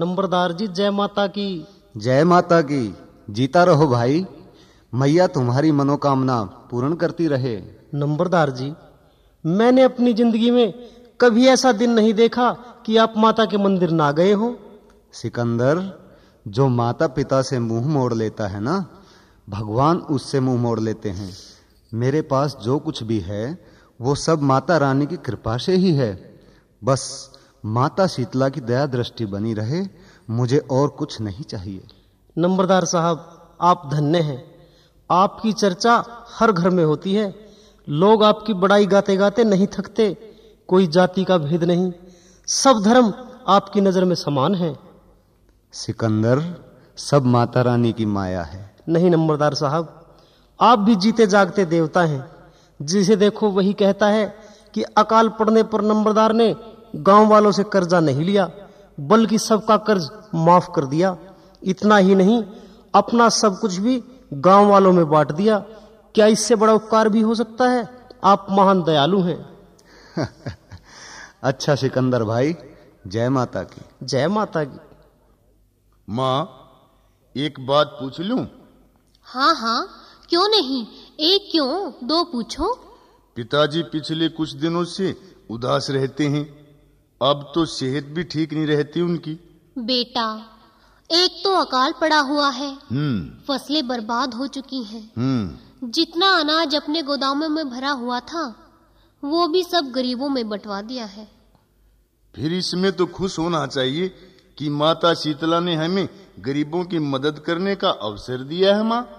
नंबरदार जी जय माता की। जय माता की। जीता रहो भाई, मैया तुम्हारी मनोकामना पूर्ण करती रहे। नंबरदार जी, मैंने अपनी जिंदगी में कभी ऐसा दिन नहीं देखा कि आप माता के मंदिर ना गए हो। सिकंदर, जो माता पिता से मुंह मोड़ लेता है ना, भगवान उससे मुंह मोड़ लेते हैं। मेरे पास जो कुछ भी है वो सब माता रानी की कृपा से ही है। बस माता शीतला की दया दृष्टि बनी रहे, मुझे और कुछ नहीं चाहिए। नंबरदार साहब, आप धन्य हैं। आपकी चर्चा हर घर में होती है। लोग आपकी बड़ाई गाते गाते नहीं थकते। कोई जाति का भेद नहीं, सब धर्म आपकी नजर में समान है। सिकंदर, सब माता रानी की माया है। नहीं नंबरदार साहब, आप भी जीते जागते देवता हैं। जिसे देखो वही कहता है कि अकाल पड़ने पर नंबरदार ने गांव वालों से कर्जा नहीं लिया, बल्कि सबका कर्ज माफ कर दिया। इतना ही नहीं, अपना सब कुछ भी गांव वालों में बांट दिया। क्या इससे बड़ा उपकार भी हो सकता है? आप महान दयालु हैं। अच्छा सिकंदर भाई, जय माता की। जय माता की। माँ, एक बात पूछ लूं? हाँ हाँ, क्यों नहीं, एक क्यों, दो पूछो। पिताजी पिछले कुछ दिनों से उदास रहते हैं। अब तो सेहत भी ठीक नहीं रहती उनकी। बेटा, एक तो अकाल पड़ा हुआ है, फसलें बर्बाद हो चुकी हैं। जितना अनाज अपने गोदामों में भरा हुआ था वो भी सब गरीबों में बंटवा दिया है। फिर इसमें तो खुश होना चाहिए कि माता शीतला ने हमें गरीबों की मदद करने का अवसर दिया है। माँ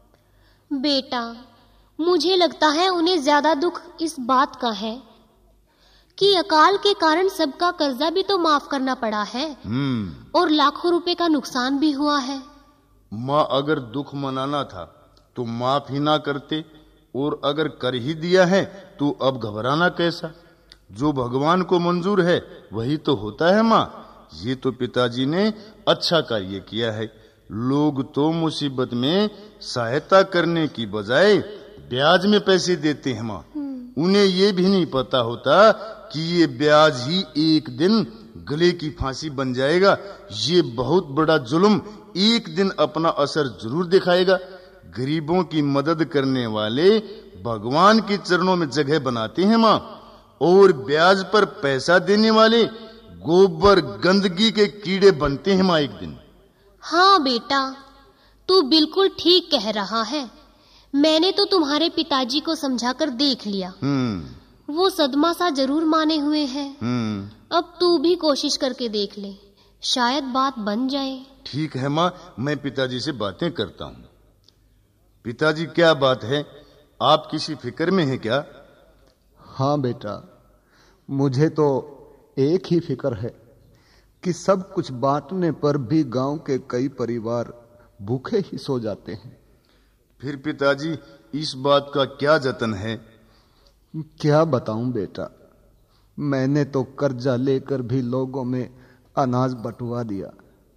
बेटा, मुझे लगता है उन्हें ज्यादा दुख इस बात का है कि अकाल के कारण सबका कर्जा भी तो माफ करना पड़ा है और लाखों रुपए का नुकसान भी हुआ है। माँ, अगर दुख मनाना था तो माफ ही ना करते, और अगर कर ही दिया है तो अब घबराना कैसा? जो भगवान को मंजूर है वही तो होता है। माँ, ये तो पिताजी ने अच्छा कार्य किया है। लोग तो मुसीबत में सहायता करने की बजाय ब्याज में पैसे देते हैं। माँ, उन्हें ये भी नहीं पता होता कि ये ब्याज ही एक दिन गले की फांसी बन जाएगा। ये बहुत बड़ा जुल्म एक दिन अपना असर जरूर दिखाएगा। गरीबों की मदद करने वाले भगवान के चरणों में जगह बनाते हैं। माँ, और ब्याज पर पैसा देने वाले गोबर गंदगी के कीड़े बनते हैं। माँ, एक दिन। हाँ बेटा, तू बिल्कुल ठीक कह रहा है। मैंने तो तुम्हारे पिताजी को समझाकर देख लिया। वो सदमा सा जरूर माने हुए हैं। अब तू भी कोशिश करके देख ले, शायद बात बन जाए। ठीक है माँ, मैं पिताजी से बातें करता हूँ। पिताजी, क्या बात है? आप किसी फिक्र में हैं क्या? हाँ बेटा, मुझे तो एक ही फिक्र है कि सब कुछ बांटने पर भी गांव के कई परिवार भूखे ही सो जाते हैं। फिर पिताजी, इस बात का क्या जतन है? क्या बताऊं बेटा, मैंने तो कर्जा लेकर भी लोगों में अनाज बंटवा दिया,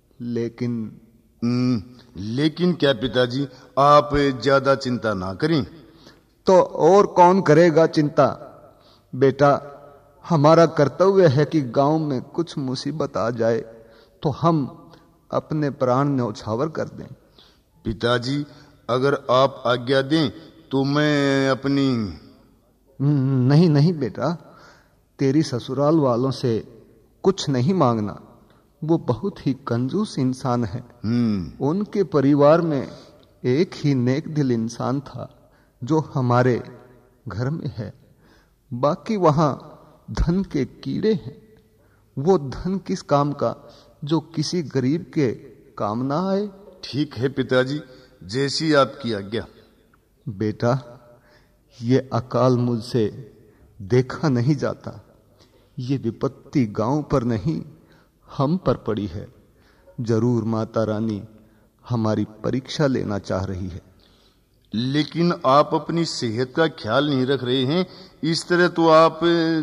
लेकिन क्या पिताजी? आप ज्यादा चिंता ना करें। तो और कौन करेगा चिंता? बेटा, हमारा कर्तव्य है कि गांव में कुछ मुसीबत आ जाए तो हम अपने प्राण न्यौछावर कर दें। पिताजी, अगर आप आज्ञा दें तो मैं अपनी... नहीं नहीं बेटा, तेरी ससुराल वालों से कुछ नहीं मांगना। वो बहुत ही कंजूस इंसान है। उनके परिवार में एक ही नेक दिल इंसान था जो हमारे घर में है। बाकी वहां धन के कीड़े हैं। वो धन किस काम का जो किसी गरीब के काम ना आए। ठीक है पिताजी, जैसी आपकी आज्ञा। बेटा, ये अकाल मुझसे देखा नहीं जाता। ये विपत्ति गांव पर नहीं, हम पर पड़ी है। जरूर माता रानी हमारी परीक्षा लेना चाह रही है। लेकिन आप अपनी सेहत का ख्याल नहीं रख रहे हैं। इस तरह तो आप...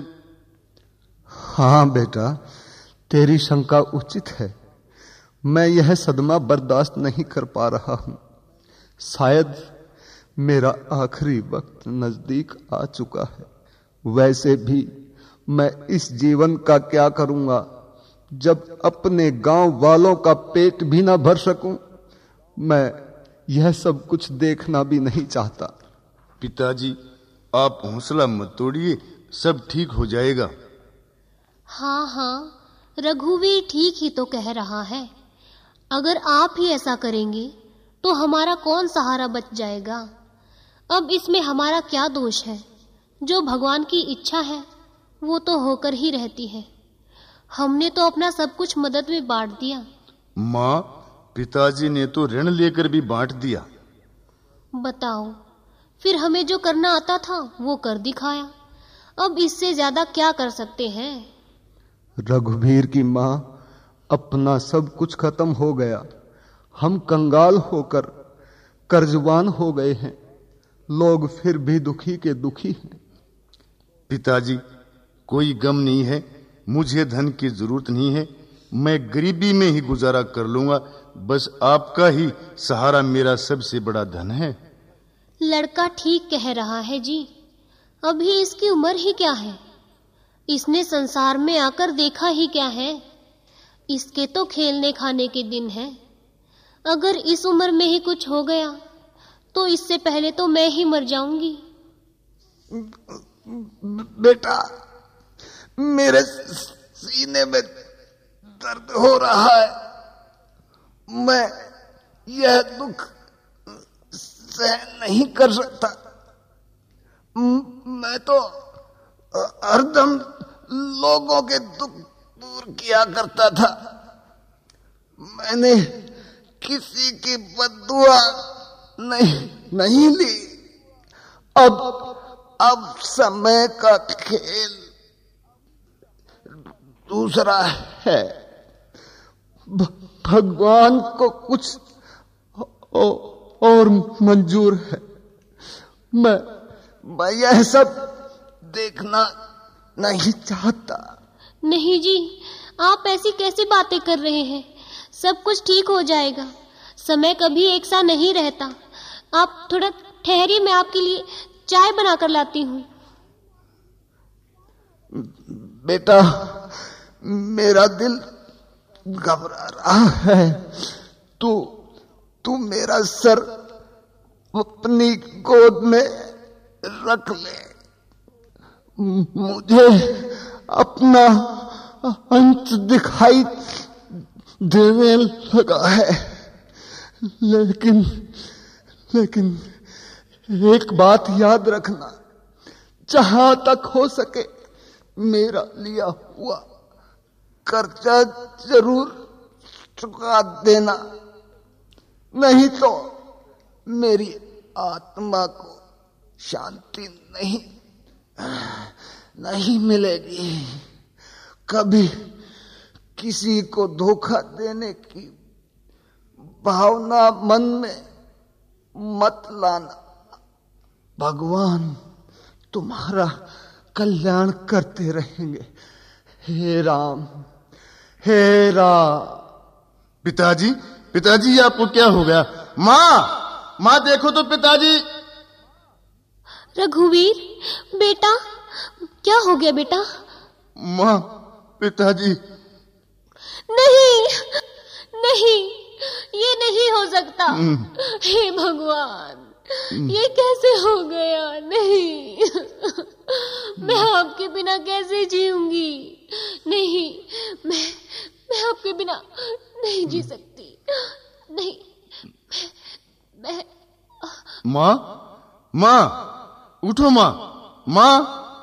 हाँ बेटा, तेरी शंका उचित है। मैं यह सदमा बर्दाश्त नहीं कर पा रहा हूं। शायद मेरा आखिरी वक्त नजदीक आ चुका है। वैसे भी मैं इस जीवन का क्या करूंगा जब अपने गांव वालों का पेट भी ना भर सकूं, मैं यह सब कुछ देखना भी नहीं चाहता। पिताजी, आप हौसला मत तोड़िए, सब ठीक हो जाएगा। हाँ हाँ, रघुवीर ठीक ही तो कह रहा है। अगर आप ही ऐसा करेंगे तो हमारा कौन सहारा बच जाएगा। अब इसमें हमारा क्या दोष है? जो भगवान की इच्छा है वो तो होकर ही रहती है। हमने तो अपना सब कुछ मदद में बांट दिया। माँ, पिताजी ने तो ऋण लेकर भी बांट दिया। बताओ, फिर हमें जो करना आता था वो कर दिखाया। अब इससे ज्यादा क्या कर सकते हैं? रघुवीर की माँ, अपना सब कुछ खत्म हो गया। हम कंगाल होकर कर्जवान हो गए हैं। लोग फिर भी दुखी के दुखी हैं। पिताजी, कोई गम नहीं है। मुझे धन की जरूरत नहीं है। मैं गरीबी में ही गुजारा कर लूंगा। बस आपका ही सहारा मेरा सबसे बड़ा धन है। लड़का ठीक कह रहा है जी। अभी इसकी उम्र ही क्या है? इसने संसार में आकर देखा ही क्या है? इसके तो खेलने खाने के दिन हैं। अगर इस उम्र में ही कुछ हो गया तो इससे पहले तो मैं ही मर जाऊंगी। बेटा, मेरे सीने में दर्द हो रहा है। मैं यह दुख सहन नहीं कर सकता। मैं तो हरदम लोगों के दुख दूर किया करता था। मैंने किसी की बद्दुआ नहीं ली। अब समय का खेल दूसरा है। भगवान को कुछ और मंजूर है। मैं यह सब देखना नहीं चाहता। नहीं जी, आप ऐसी कैसी बातें कर रहे हैं? सब कुछ ठीक हो जाएगा। समय कभी एक सा नहीं रहता। आप थोड़ा ठहरिए, मैं आपके लिए चाय बनाकर लाती हूँ। बेटा, मेरा दिल घबरा रहा है। तू मेरा सर अपनी गोद में रख ले। मुझे अपना अंत दिखाई देने लगा है। लेकिन एक बात याद रखना, जहां तक हो सके मेरा लिया हुआ कर्जा जरूर चुका देना, नहीं तो मेरी आत्मा को शांति नहीं मिलेगी। कभी किसी को धोखा देने की भावना मन में मत लाना। भगवान तुम्हारा कल्याण करते रहेंगे। हे राम, हे राम। पिताजी, आपको क्या हो गया? माँ, देखो तो पिताजी। रघुवीर, बेटा, क्या हो गया बेटा? माँ, पिताजी। नहीं, ये नहीं हो सकता। हे भगवान, ये कैसे हो गया? नहीं, मैं आपके बिना कैसे जीऊंगी? नहीं, मैं आपके बिना नहीं जी सकती। नहीं, मैं माँ, उठो माँ।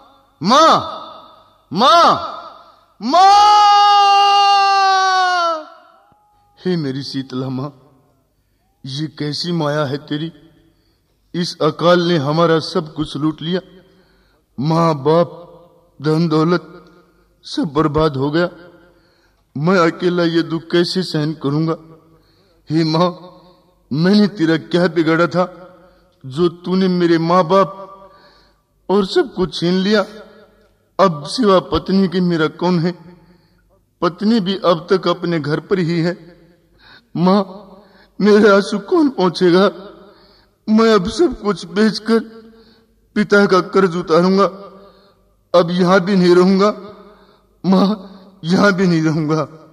हे मेरी शीतला माँ, ये कैसी माया है तेरी। इस अकाल ने हमारा सब कुछ लूट लिया। माँ बाप, धन दौलत सब बर्बाद हो गया। मैं अकेला ये दुख कैसे सहन करूंगा? हे माँ, मैंने तेरा क्या बिगाड़ा था जो तूने मेरे माँ बाप और सब कुछ छीन लिया? अब सिवा पत्नी के मेरा कौन है? पत्नी भी अब तक अपने घर पर ही है। माँ, मेरे आंसू कौन पहुंचेगा? मैं अब सब कुछ बेचकर पिता का कर्ज उतारूंगा। अब यहां भी नहीं रहूंगा। माँ, यहाँ भी नहीं रहूंगा।